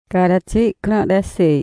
Karachi kena dasi.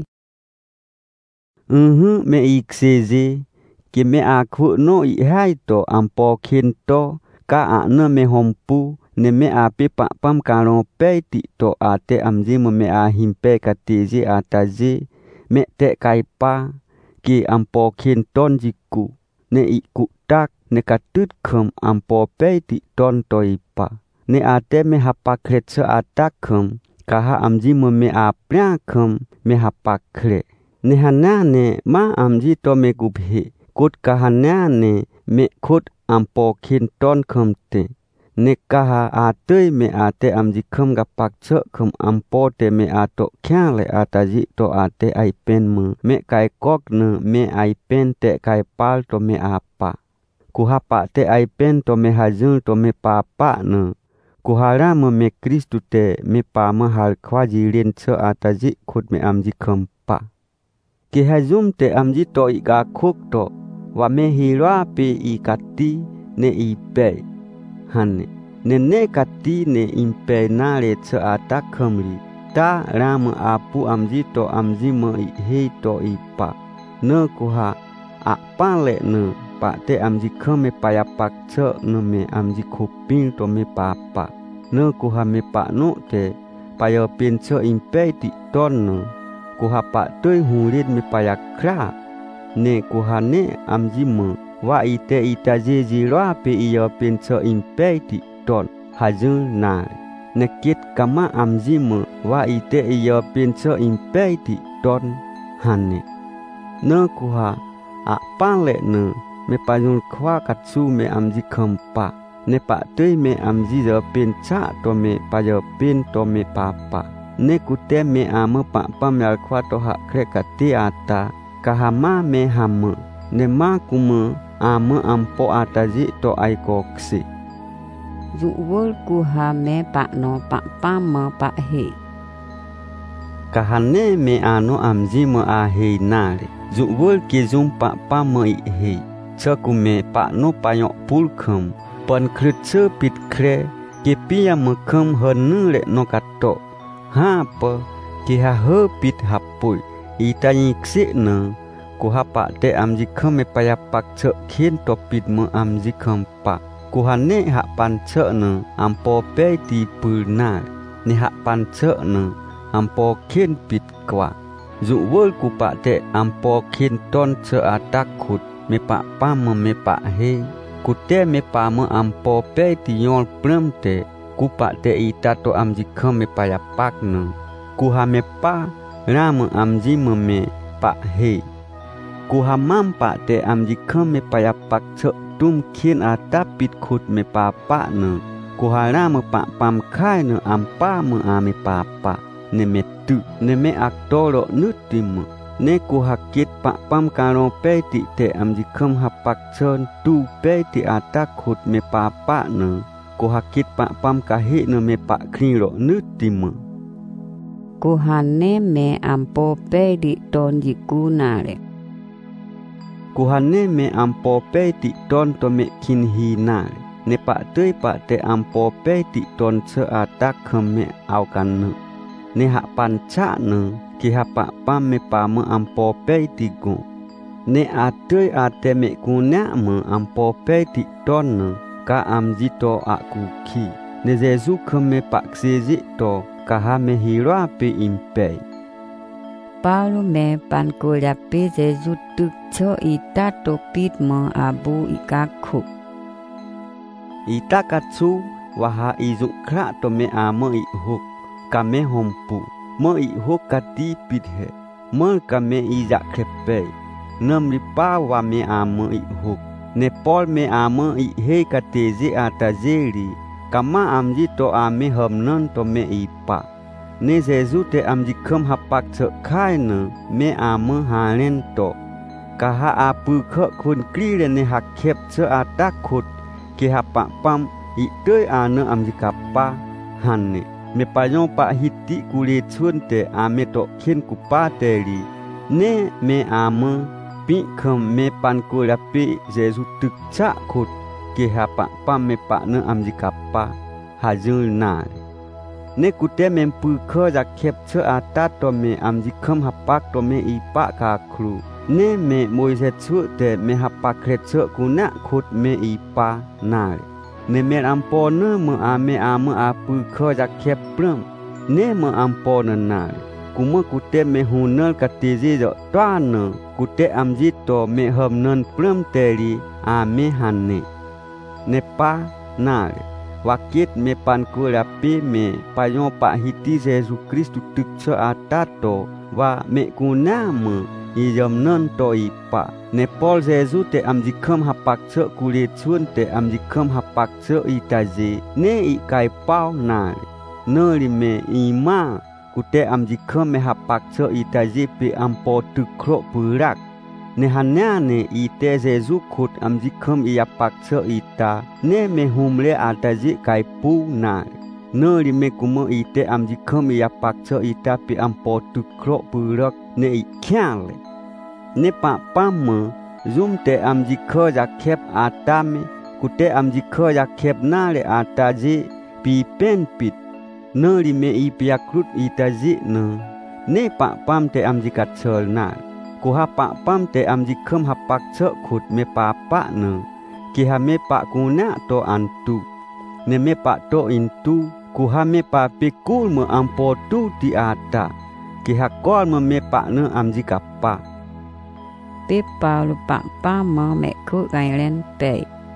Me ikseze ke me akhu no I hai to ampo khinto ka na me hompu ne me api pa pam karo pe ti to ate amji me a himpe katiji ataji me te kaipa ki ampo khinton jiku ne iku tak ne katut khum ampo pe ti ton toipa ne ate me hapak kretsa atak khum kaha amji me apnya khum me hapak kre ne hana ne ma amji to me gubhe kut kahana ne me khut ampo khinton khum te ne kaha atei me ate amji khum gapak che khum ampo te me ato kya le ataji to ate ai pen me kai kok ne me ai pen te kai pal to me apa kuhapa te ai pen to me hajun to me papa ne kuhara me Kristu te me pa me hal khwaji len che ataji khut me amji khum pa ke hajum te amji to I ga khuk to wa me hilwa pe I kati ne I pe hane ne kati ne impe na le che atak khamri ta ram apu amji to amji me I he to I pa ne kuha a pa le ne pa te amji khame paya pak che ne me amji khupin to me papa ne kuha me pa no te paya pin che impe ti ton ne kuha pa toi hulit me paya kra ne kuha ne amji me wa ite itaje jira pe iya pin che impe ti ton hajun na ne kit kama amji me wa ite iya pin che impe ti ton hane ne kuha a pale ne me payun khwa katsu me amji khampa ne pa tei me amji je pin cha to me payo pin to me papa ne kute me ama pa pam yal khwa to ha kre kati ata kahama me ham ne ma kuma ama ampo ataji to ai koksi Zuwul ku ha me pa no pa pam pa he. Kahane me ano amji me a he nare zuwul ki zum pa pam I he chaku me pa no payok pul khum pan khrit che pit kre ke pia me khum han le no kato ha pa ki ha he pit hapul itai ksi na ku ha pa te amji khum me paya pak che khin to pit me amji khum pa ku ha ne ha pan che na ampo pe ti pul na ne ha pan che na ampo khin pit kwa zu wol ku pa te ampo khin ton che atak khut me pa pam me pa he ku te me pa me ampo pe ti yol plum te ku pa te ita to amji khum me pa ya pak na ku ha me pa ram amji me pa he ku ha mam pa te amji khum me pa ya pak che tum khin ata pit khut me pa pa na ku ha ram pa pam khai na ampa me a me pa pa ne me tu ne me aktoro nutim ne ku hakit pa pam karo pe ti te amji khum hapak chon tu pe ti atak khut me pa pa ne ku hakit pa pam kahi ne me pa khniro nutim Ku hane me ampo pe di ton jiku nare ku hane me ampo pe ti ton to me kin hi nare ne pa tei pa te ampo pe ti ton che atak khum me au kan ne ha pan cha ne ki ha pa pam me pa me ampo pe ti go ne atei ate me ku na me ampo pe ti ton ne ka amji to aku ki ne Jesu khum me pa ksi to ka ha me hira pe impe Palu me pan ko ya pe Jesu tuk cho ita to pit mo abu ikakhu ita katsu wa ha izu kra to me amo I huk kame hompu mo I huk kati pit he mo kame I ja krepe nam ri pa wa me amo I huk ne pol me amo I he katezi atazeri kama amji to ame hamnon to me I pa ne Jesu te amji khum hapak che khai ne me amo halen to kaha apu kho khun kri le ne hak khep che atak khut ki ha pa pam I tei ane amji kappa hanne me payon pa hiti kule chun te ame to khin ku pa teri ne me ame pi khum me pan ku la pe Jesu tuk cha khut ki ha pa pam me pa ne amji kappa hajul na ne kute mempu kho jakep che ata to me amji kham hapak to me ipa ka kru ne me moise chu te me hapak kret che kuna khut me ipa nal ne me ampo ne me ame ame apu kho jakep plum ne me ampo na nal kuma kute me hunal katiji jo twan kute amji to me hamnan plum teri ame hanne ne pa nal wakit me pan kulapi me payon pa hiti Yesus Kristus tukso atato wa me kunama iyam non to ipa ne pol Yesus te amjikham hapak che kulit chun te amjikham hapak che itaje ne ikai pau nal noli me ima kute amjikham me hapak che itaje pe ampo tukro purak ne hanya ne ite Yesus khut amjikham iapak che ita ne me humle ataji kai pu na ne ri me kuma ite amjikham iapak che ita pe ampo tukro purak ne ikhyale ne pa pam zum te amjikho jakep atame kute amjikho jakep na le ataji pi pen pit ne ri me ipia krut itaji ne pa pam te amjikat chol na ku ha pa pam te amjikham hapak che khut me pa pa ne ki ha me pa kuna to antu ne me pa to intu ku ha me pa pikul me ampo tu ti ata ki ha kol me pa ne amjikapa pe Paulo pa pa ma me ku gai len pe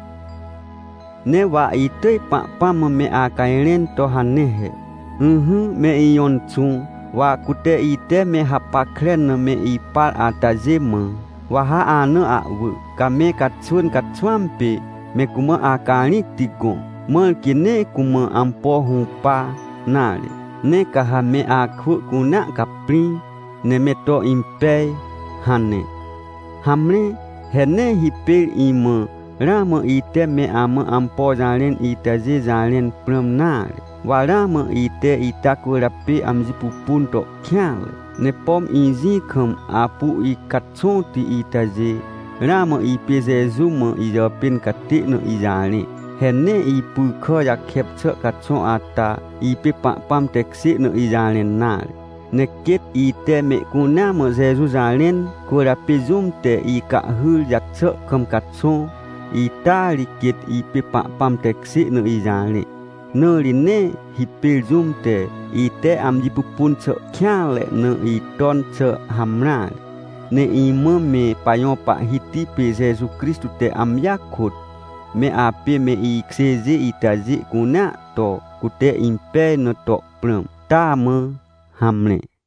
ne wa ite pa pa me a kai len to hanne he me ion chung wa kute ite me hapakren me ipal atazema wa ha anu awu kame katsun katsuampe me kuma akani tigo mal kine kuma ampo humpa nale ne kaha me akhu kuna kapri ne me to impe hanne hamne hene hipel ima rama ite me ama ampo jalen itaje jalen pramnale warama ite itakurapi amji pupun to khyal ne pom inji kham apu ikatson ti itaje rama ipe Yesus ma ijapin kati no ijane henne ipu kho yakep che katson ata ipe pa pam teksi no ijane nal ne ket ite me kuna ma Yesus jalen kurapi zum te ika hul yak che kham katson itali ket ipe pa pam teksi no ijane noli ne hipil zum te ite amji pupun che khyale ne iton che hamna ne ima me payon pa hiti pe Yesus Kristus te amyakut me ape me ikseje itaji kuna to kute impe no to plum ta me hamne